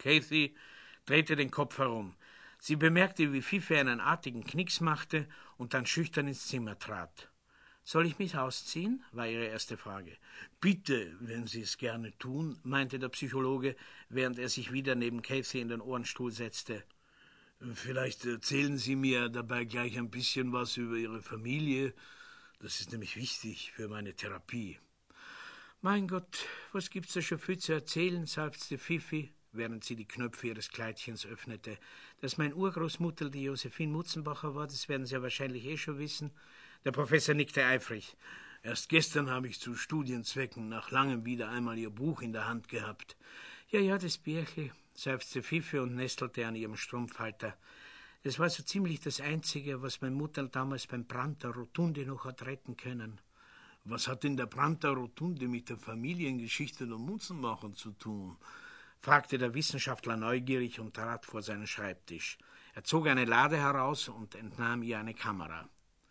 Kathy drehte den Kopf herum. Sie bemerkte, wie Fifi einen artigen Knicks machte und dann schüchtern ins Zimmer trat. »Soll ich mich ausziehen?« war ihre erste Frage. »Bitte, wenn Sie es gerne tun«, meinte der Psychologe, während er sich wieder neben Kathy in den Ohrenstuhl setzte. »Vielleicht erzählen Sie mir dabei gleich ein bisschen was über Ihre Familie. Das ist nämlich wichtig für meine Therapie.« »Mein Gott, was gibt's da schon viel zu erzählen«, seufzte Fifi, während sie die Knöpfe ihres Kleidchens öffnete. »Dass mein Urgroßmutter die Josephine Mutzenbacher war, das werden Sie ja wahrscheinlich schon wissen.« Der Professor nickte eifrig. »Erst gestern habe ich zu Studienzwecken nach langem wieder einmal Ihr Buch in der Hand gehabt.« Ja, das Bierchen«, seufzte Fifi und nestelte an ihrem Strumpfhalter. »Das war so ziemlich das Einzige, was meine Mutter damals beim Brand der Rotunde noch hat retten können.« »Was hat denn der Brand der Rotunde mit der Familiengeschichte der Mutzenbacher zu tun?« fragte der Wissenschaftler neugierig und trat vor seinen Schreibtisch. Er zog eine Lade heraus und entnahm ihr eine Kamera.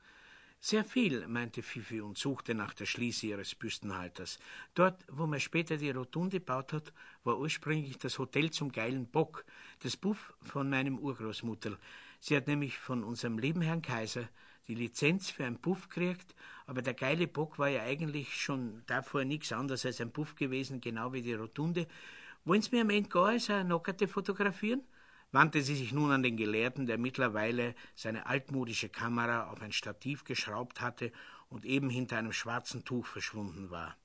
»Sehr viel«, meinte Fifi und suchte nach der Schließe ihres Büstenhalters. »Dort, wo man später die Rotunde gebaut hat, war ursprünglich das Hotel zum geilen Bock, das Buff von meinem Urgroßmutter. Sie hat nämlich von unserem lieben Herrn Kaiser die Lizenz für ein Puff gekriegt, aber der geile Bock war ja eigentlich schon davor nichts anderes als ein Puff gewesen, genau wie die Rotunde. Wollen Sie mir am Ende gar als eine Nockerte fotografieren?« wandte sie sich nun an den Gelehrten, der mittlerweile seine altmodische Kamera auf ein Stativ geschraubt hatte und eben hinter einem schwarzen Tuch verschwunden war.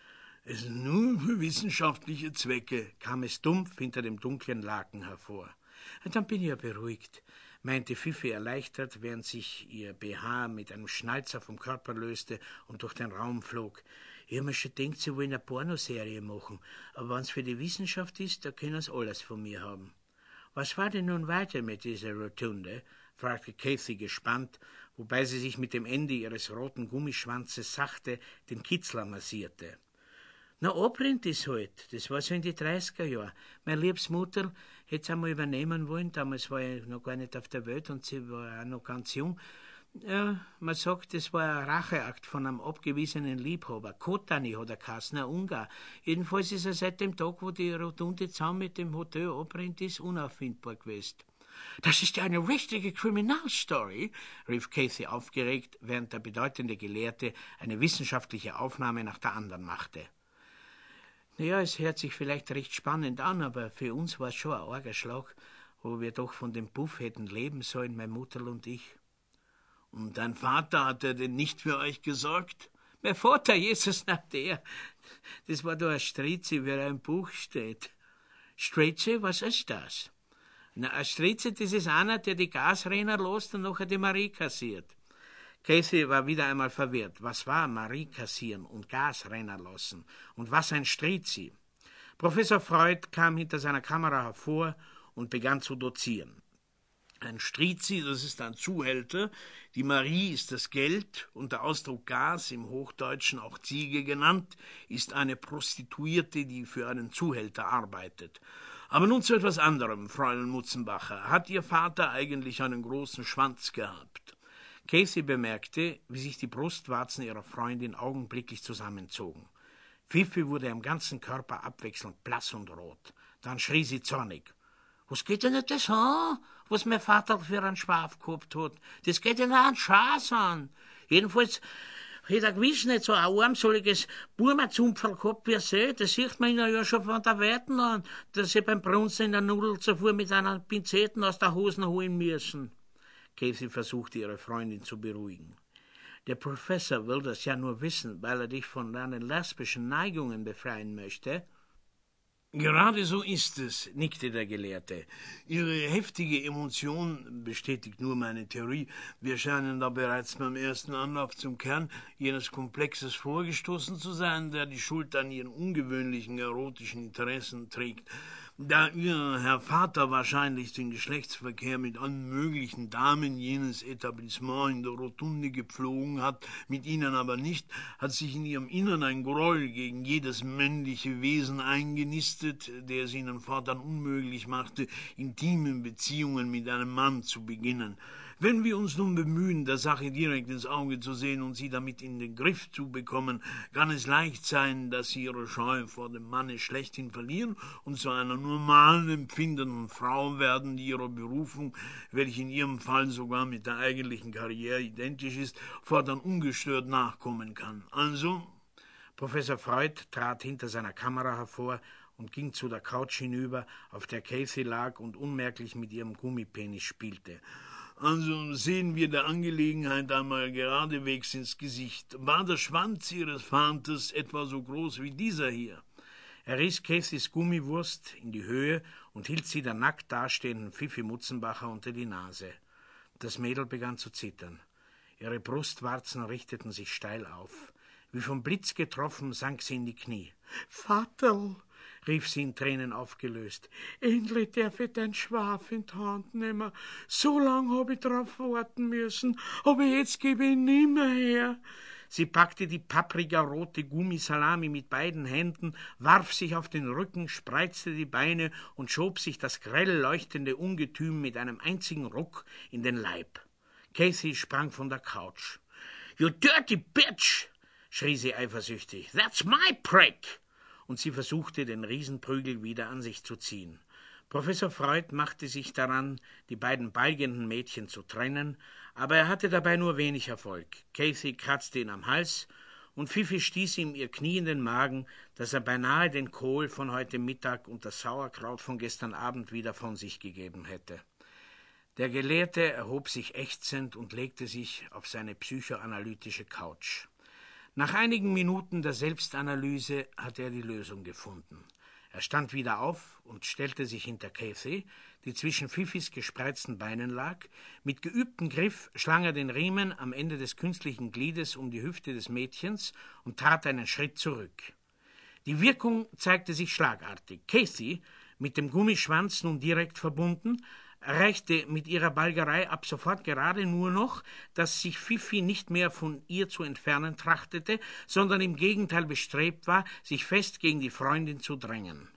»Es ist nur für wissenschaftliche Zwecke«, kam es dumpf hinter dem dunklen Laken hervor. »Dann bin ich ja beruhigt«, meinte Fifi erleichtert, während sich ihr BH mit einem Schnalzer vom Körper löste und durch den Raum flog. »Ich hab mir schon gedacht, Sie wollen eine Pornoserie machen, aber wenn es für die Wissenschaft ist, da können Sie alles von mir haben.« »Was war denn nun weiter mit dieser Rotunde?« fragte Kathy gespannt, wobei sie sich mit dem Ende ihres roten Gummischwanzes sachte den Kitzler massierte. »Na, abbrennt ist halt. Das war so in die 30er Jahre. Meine liebes Mutter hätte es einmal übernehmen wollen. Damals war ich noch gar nicht auf der Welt und sie war auch noch ganz jung. Ja, man sagt, das war ein Racheakt von einem abgewiesenen Liebhaber. Kotani hat er geheißen, ein Ungar. Jedenfalls ist er seit dem Tag, wo die Rotunde zusammen mit dem Hotel abbrennt ist, unauffindbar gewesen.« »Das ist ja eine richtige Kriminalstory«, rief Kathy aufgeregt, während der bedeutende Gelehrte eine wissenschaftliche Aufnahme nach der anderen machte. »Naja, es hört sich vielleicht recht spannend an, aber für uns war es schon ein arger Schlag, wo wir doch von dem Puff hätten leben sollen, meine Mutter und ich.« »Und dein Vater, hat er denn nicht für euch gesorgt?« »Mein Vater, Jesus, na der. Das war doch ein Strizi, wie er im Buch steht.« »Strizi, was ist das?« »Na, ein Strizi, das ist einer, der die Gasrenner lässt und nachher die Marie kassiert.« Kathy war wieder einmal verwirrt. Was war Marie kassieren und Gasrenner lassen? Und was ein Strizi? Professor Freud kam hinter seiner Kamera hervor und begann zu dozieren. Ein Strizi, das ist ein Zuhälter, die Marie ist das Geld und der Ausdruck Gas, im Hochdeutschen auch Ziege genannt, ist eine Prostituierte, die für einen Zuhälter arbeitet. Aber nun zu etwas anderem, Fräulein Mutzenbacher. Hat Ihr Vater eigentlich einen großen Schwanz gehabt? Kathy bemerkte, wie sich die Brustwarzen ihrer Freundin augenblicklich zusammenzogen. Fifi wurde am ganzen Körper abwechselnd blass und rot. Dann schrie sie zornig. »Was geht denn nicht das an, was mein Vater für einen Schwaf gehabt hat? Das geht denn auch einen Schaß an. Jedenfalls hätte er gewiss nicht so ein armseliges Burmazumpferl gehabt wie sie. Das sieht man ihn ja schon von der Weiten an, dass sie beim Brunzen in der Nudel zuvor mit einer Pinzetten aus der Hosen holen müssen.« Kathy versuchte, ihre Freundin zu beruhigen. »Der Professor will das ja nur wissen, weil er dich von deinen lesbischen Neigungen befreien möchte.« »Gerade so ist es«, nickte der Gelehrte. »Ihre heftige Emotion bestätigt nur meine Theorie. Wir scheinen da bereits beim ersten Anlauf zum Kern jenes Komplexes vorgestoßen zu sein, der die Schuld an ihren ungewöhnlichen erotischen Interessen trägt. Da Ihr Herr Vater wahrscheinlich den Geschlechtsverkehr mit allen möglichen Damen jenes Etablissements in der Rotunde gepflogen hat, mit ihnen aber nicht, hat sich in ihrem Innern ein Groll gegen jedes männliche Wesen eingenistet, der es ihnen fortan unmöglich machte, intime Beziehungen mit einem Mann zu beginnen. Wenn wir uns nun bemühen, der Sache direkt ins Auge zu sehen und sie damit in den Griff zu bekommen, kann es leicht sein, dass sie ihre Scheu vor dem Manne schlechthin verlieren und zu einer normalen, empfindenden Frau werden, die ihrer Berufung, welche in ihrem Fall sogar mit der eigentlichen Karriere identisch ist, fortan ungestört nachkommen kann. Also... Professor Freud trat hinter seiner Kamera hervor und ging zu der Couch hinüber, auf der Casey lag und unmerklich mit ihrem Gummipenis spielte. Also sehen wir der Angelegenheit einmal geradewegs ins Gesicht. War der Schwanz Ihres Vaters etwa so groß wie dieser hier? Er riss Caseys Gummiwurst in die Höhe und hielt sie der nackt dastehenden Fifi Mutzenbacher unter die Nase. Das Mädel begann zu zittern. Ihre Brustwarzen richteten sich steil auf. Wie vom Blitz getroffen, sank sie in die Knie. »Vaterl«, rief sie in Tränen aufgelöst, »endlich darf ich dein Schwaf in die Hand nehmen. So lang hab ich drauf warten müssen, aber jetzt gebe ich ihn nimmer her.« Sie packte die paprikarote Gummisalami mit beiden Händen, warf sich auf den Rücken, spreizte die Beine und schob sich das grell leuchtende Ungetüm mit einem einzigen Ruck in den Leib. Casey sprang von der Couch. »You dirty bitch«, schrie sie eifersüchtig. »That's my prick!« Und sie versuchte, den Riesenprügel wieder an sich zu ziehen. Professor Freud machte sich daran, die beiden balgenden Mädchen zu trennen, aber er hatte dabei nur wenig Erfolg. Casey kratzte ihn am Hals und Fifi stieß ihm ihr Knie in den Magen, dass er beinahe den Kohl von heute Mittag und das Sauerkraut von gestern Abend wieder von sich gegeben hätte. Der Gelehrte erhob sich ächzend und legte sich auf seine psychoanalytische Couch. Nach einigen Minuten der Selbstanalyse hatte er die Lösung gefunden. Er stand wieder auf und stellte sich hinter Casey, die zwischen Fifis gespreizten Beinen lag. Mit geübtem Griff schlang er den Riemen am Ende des künstlichen Gliedes um die Hüfte des Mädchens und trat einen Schritt zurück. Die Wirkung zeigte sich schlagartig. Casey, mit dem Gummischwanz nun direkt verbunden, erreichte mit ihrer Balgerei ab sofort gerade nur noch, dass sich Fifi nicht mehr von ihr zu entfernen trachtete, sondern im Gegenteil bestrebt war, sich fest gegen die Freundin zu drängen.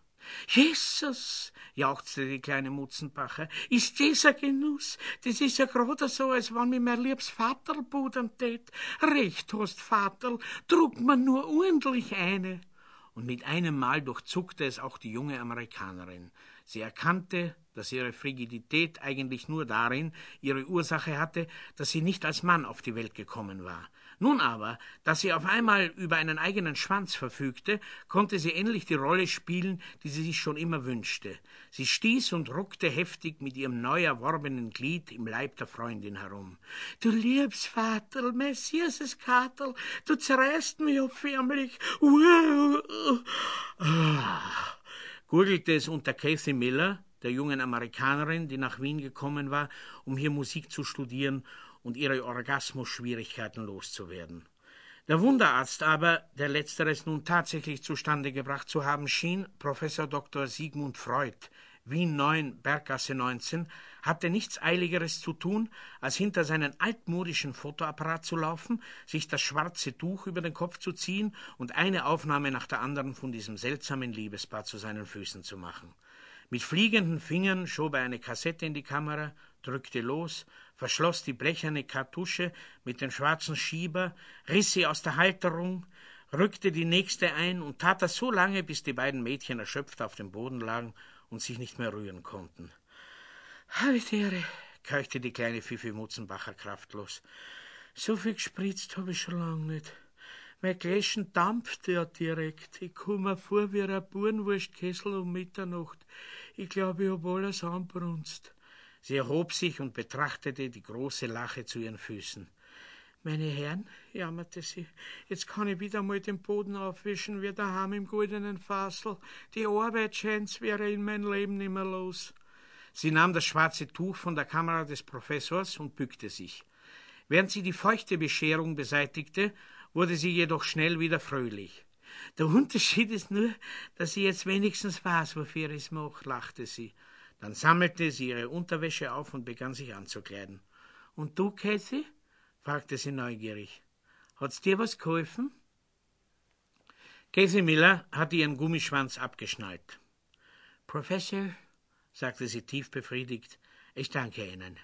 »Jesus«, jauchzte die kleine Mutzenbacher, »ist das ein Genuss? Das ist ja gerade so, als wenn mir mein liebes Vaterl budern tät. Recht hast, Vaterl, druck mir nur ordentlich eine.« Und mit einem Mal durchzuckte es auch die junge Amerikanerin. Sie erkannte, dass ihre Frigidität eigentlich nur darin ihre Ursache hatte, dass sie nicht als Mann auf die Welt gekommen war. Nun aber, dass sie auf einmal über einen eigenen Schwanz verfügte, konnte sie endlich die Rolle spielen, die sie sich schon immer wünschte. Sie stieß und ruckte heftig mit ihrem neu erworbenen Glied im Leib der Freundin herum. »Du liebes Vaterl, mein süßes Katerl, du zerreißt mich auf förmlich. Gurgelte es unter Casey Miller, der jungen Amerikanerin, die nach Wien gekommen war, um hier Musik zu studieren und ihre Orgasmus-Schwierigkeiten loszuwerden. Der Wunderarzt aber, der Letzteres nun tatsächlich zustande gebracht zu haben schien, Professor Dr. Sigmund Freud, Wien 9, Berggasse 19, hatte nichts Eiligeres zu tun, als hinter seinen altmodischen Fotoapparat zu laufen, sich das schwarze Tuch über den Kopf zu ziehen und eine Aufnahme nach der anderen von diesem seltsamen Liebespaar zu seinen Füßen zu machen. Mit fliegenden Fingern schob er eine Kassette in die Kamera, drückte los, verschloss die blecherne Kartusche mit dem schwarzen Schieber, riss sie aus der Halterung, rückte die nächste ein und tat das so lange, bis die beiden Mädchen erschöpft auf dem Boden lagen und sich nicht mehr rühren konnten. »Habitäre«, keuchte die kleine Fifi Mutzenbacher kraftlos. »So viel gespritzt habe ich schon lange nicht. Mein Gläschen dampft ja direkt. Ich komme mir vor wie ein Burenwurstkessel um Mitternacht. Ich glaube, ich habe alles anbrunst.« Sie erhob sich und betrachtete die große Lache zu ihren Füßen. »Meine Herren«, jammerte sie, »jetzt kann ich wieder mal den Boden aufwischen wie daheim im goldenen Fassel. Die Arbeit scheint's wäre in mein Leben nimmer los.« Sie nahm das schwarze Tuch von der Kamera des Professors und bückte sich. Während sie die feuchte Bescherung beseitigte, wurde sie jedoch schnell wieder fröhlich. »Der Unterschied ist nur, dass ich jetzt wenigstens weiß, wofür ich es mache«, lachte sie. Dann sammelte sie ihre Unterwäsche auf und begann sich anzukleiden. »Und du, Casey?« fragte sie neugierig. »Hat's dir was geholfen?« Casey Miller hatte ihren Gummischwanz abgeschnallt. »Professor«, sagte sie tief befriedigt, »ich danke Ihnen.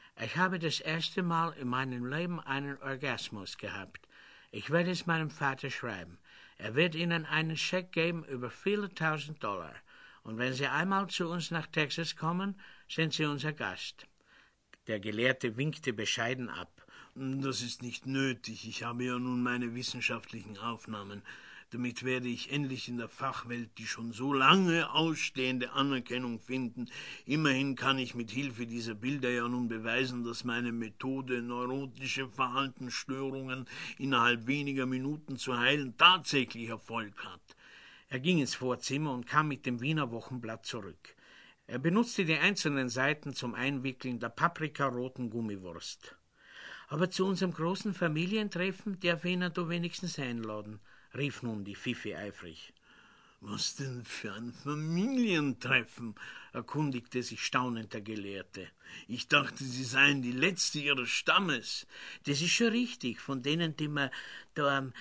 Ich habe das erste Mal in meinem Leben einen Orgasmus gehabt. Ich werde es meinem Vater schreiben. Er wird Ihnen einen Scheck geben über viele $1000. Und wenn Sie einmal zu uns nach Texas kommen, sind Sie unser Gast. Der Gelehrte winkte bescheiden ab. Das ist nicht nötig. Ich habe ja nun meine wissenschaftlichen Aufnahmen. Damit werde ich endlich in der Fachwelt die schon so lange ausstehende Anerkennung finden. Immerhin kann ich mit Hilfe dieser Bilder ja nun beweisen, dass meine Methode, neurotische Verhaltensstörungen innerhalb weniger Minuten zu heilen, tatsächlich Erfolg hat. Er ging ins Vorzimmer und kam mit dem Wiener Wochenblatt zurück. Er benutzte die einzelnen Seiten zum Einwickeln der paprikaroten Gummiwurst. »Aber zu unserem großen Familientreffen darf ich Ihnen da wenigstens einladen«, rief nun die Fifi eifrig. »Was denn für ein Familientreffen?« erkundigte sich staunend der Gelehrte. »Ich dachte, Sie seien die Letzte Ihres Stammes.« »Das ist schon richtig. Von denen, die mir da am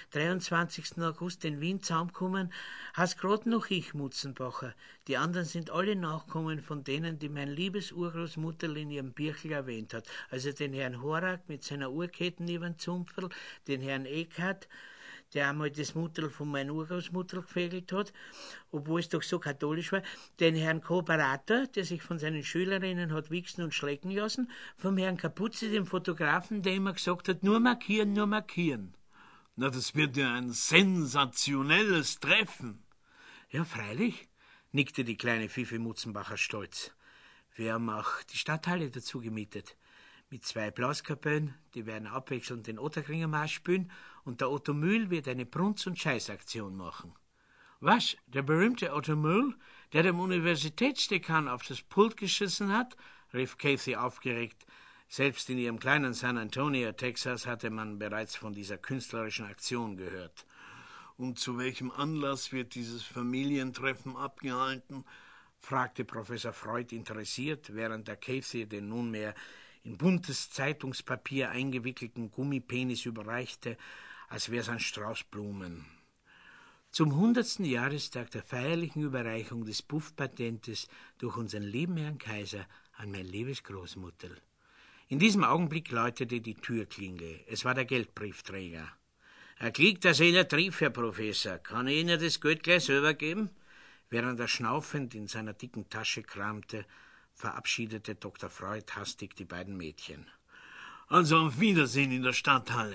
23. August in Wien zusammenkommen, hast grad noch ich, Mutzenbacher. Die anderen sind alle Nachkommen von denen, die mein liebes Urgroßmutter in ihrem Birchel erwähnt hat. Also den Herrn Horak mit seiner Uhrketten über den Zumpferl, den Herrn Eckhardt, der einmal das Mutterl von meiner Urgroßmutter gefegelt hat, obwohl es doch so katholisch war, den Herrn Kooperator, der sich von seinen Schülerinnen hat wichsen und schlecken lassen, vom Herrn Kapuze, dem Fotografen, der immer gesagt hat, nur markieren, nur markieren. Na, das wird ja ein sensationelles Treffen. Ja, freilich, nickte die kleine Fifi Mutzenbacher stolz. Wir haben auch die Stadthalle dazu gemietet. Mit 2 Blaskapellen, die werden abwechselnd den Otterkringer Marsch spielen und der Otto Mühl wird eine Brunz- und Scheißaktion machen. Was, der berühmte Otto Mühl, der dem Universitätsdekan auf das Pult geschissen hat? Rief Kathy aufgeregt. Selbst in ihrem kleinen San Antonio, Texas, hatte man bereits von dieser künstlerischen Aktion gehört. Und zu welchem Anlass wird dieses Familientreffen abgehalten? Fragte Professor Freud interessiert, während der Kathy den nunmehr in buntes Zeitungspapier eingewickelten Gummipenis überreichte, als wär's ein Strauß Blumen. Zum 100. Jahrestag der feierlichen Überreichung des Puffpatentes durch unseren lieben Herrn Kaiser an mein liebes Großmutter. In diesem Augenblick läutete die Türklingel. Es war der Geldbriefträger. »Kriegt das jeder Brief, Herr Professor. Kann ich Ihnen das Geld gleich selber geben?« Während er schnaufend in seiner dicken Tasche kramte, verabschiedete Dr. Freud hastig die beiden Mädchen. »Also auf Wiedersehen in der Stadthalle.«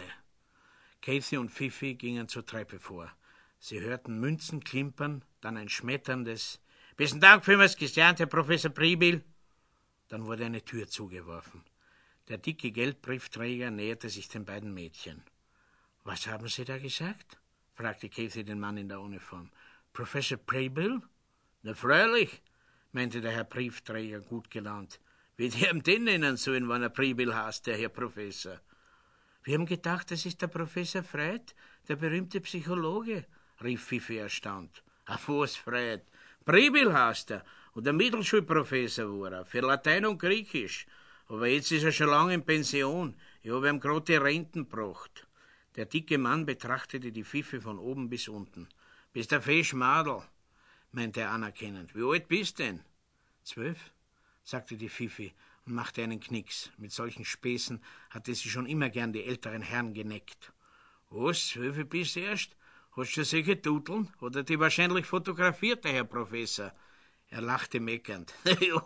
Kathy und Fifi gingen zur Treppe vor. Sie hörten Münzen klimpern, dann ein schmetterndes »Besten Dank für was gelernt, Herr Professor Pribil.« Dann wurde eine Tür zugeworfen. Der dicke Geldbriefträger näherte sich den beiden Mädchen. »Was haben Sie da gesagt?« fragte Kathy den Mann in der Uniform. »Professor Pribil?« »Na freilich«, meinte der Herr Briefträger gut gelaunt. »Wie die haben den nennen sollen, wenn er Pribil heißt, der Herr Professor.« »Wir haben gedacht, das ist der Professor Freud, der berühmte Psychologe«, rief Fifi erstaunt. »Auf was, Freud? Pribil heißt er und ein Mittelschulprofessor war er, für Latein und Griechisch. Aber jetzt ist er schon lange in Pension. Ich habe ihm gerade die Renten gebracht.« Der dicke Mann betrachtete die Fifi von oben bis unten. »Bist ein fesch Madel«, meinte er anerkennend. »Wie alt bist denn?« »12«, sagte die Fifi und machte einen Knicks. Mit solchen Späßen hatte sie schon immer gern die älteren Herren geneckt. »Was, 12 bist du erst? Hast du solche Tuteln? Hat er die wahrscheinlich fotografiert, der Herr Professor?« Er lachte meckernd. »Ja,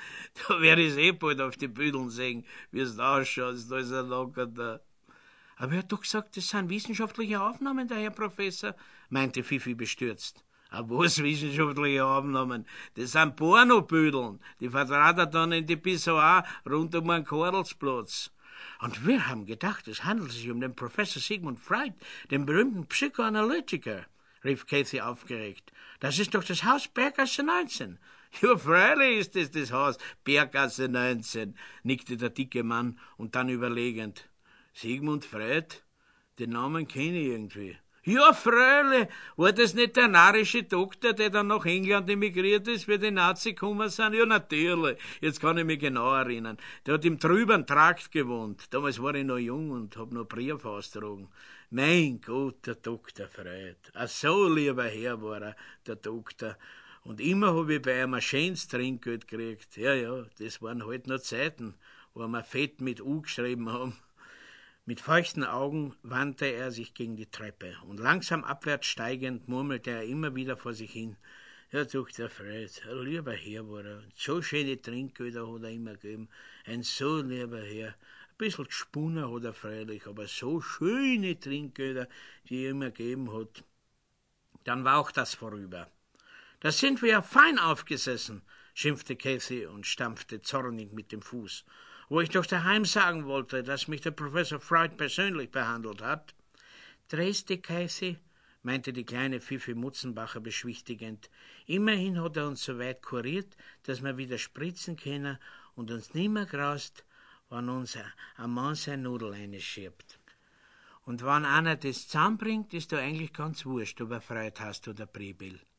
da werde ich bald auf die Büdeln sehen, wie es ausschaut, da ist er locker da.« »Aber er hat doch gesagt, das sind wissenschaftliche Aufnahmen, der Herr Professor«, meinte Fifi bestürzt. »Aber was wissenschaftliche Aufnahmen? Das sind Pornobüdeln, die vertrat er dann in die Pissoir rund um den Karlsplatz.« »Und wir haben gedacht, es handelt sich um den Professor Sigmund Freud, den berühmten Psychoanalytiker«, rief Kathy aufgeregt. »Das ist doch das Haus Berggasse 19. »Ja, freilich ist es das Haus Berggasse 19, nickte der dicke Mann und dann überlegend. »Sigmund Freud? Den Namen kenne ich irgendwie.« »Ja, freilich, war das nicht der narische Doktor, der dann nach England emigriert ist, wie die Nazi gekommen sind?« »Ja, natürlich, jetzt kann ich mich genau erinnern. Der hat im trüben Trakt gewohnt. Damals war ich noch jung und hab noch Brief austragen. Mein Gott, der Doktor Freud. Ein so lieber Herr war er, der Doktor. Und immer hab ich bei ihm ein schönes Trinkgeld gekriegt. Ja, das waren halt noch Zeiten, wo wir Fett mit U geschrieben haben. Mit feuchten Augen wandte er sich gegen die Treppe, und langsam abwärts steigend murmelte er immer wieder vor sich hin. Ja, doch, der Fred, ein lieber Herr war er. So schöne Trinkgüter hat er immer gegeben. Ein so lieber Herr. Ein bisschen gespunnen hat er freilich, aber so schöne Trinkgüter, die er immer gegeben hat. Dann war auch das vorüber. Da sind wir ja fein aufgesessen, schimpfte Cathy und stampfte zornig mit dem Fuß. Wo ich doch daheim sagen wollte, dass mich der Professor Freud persönlich behandelt hat. Drehste, Cathy, meinte die kleine Pfiffi Mutzenbacher beschwichtigend. Immerhin hat er uns so weit kuriert, dass wir wieder spritzen können und uns nimmer graust, wenn uns ein Mann seine Nudel einschiebt. Und wenn einer das zusammenbringt, ist da eigentlich ganz wurscht, ob er Freud hast oder Präbil.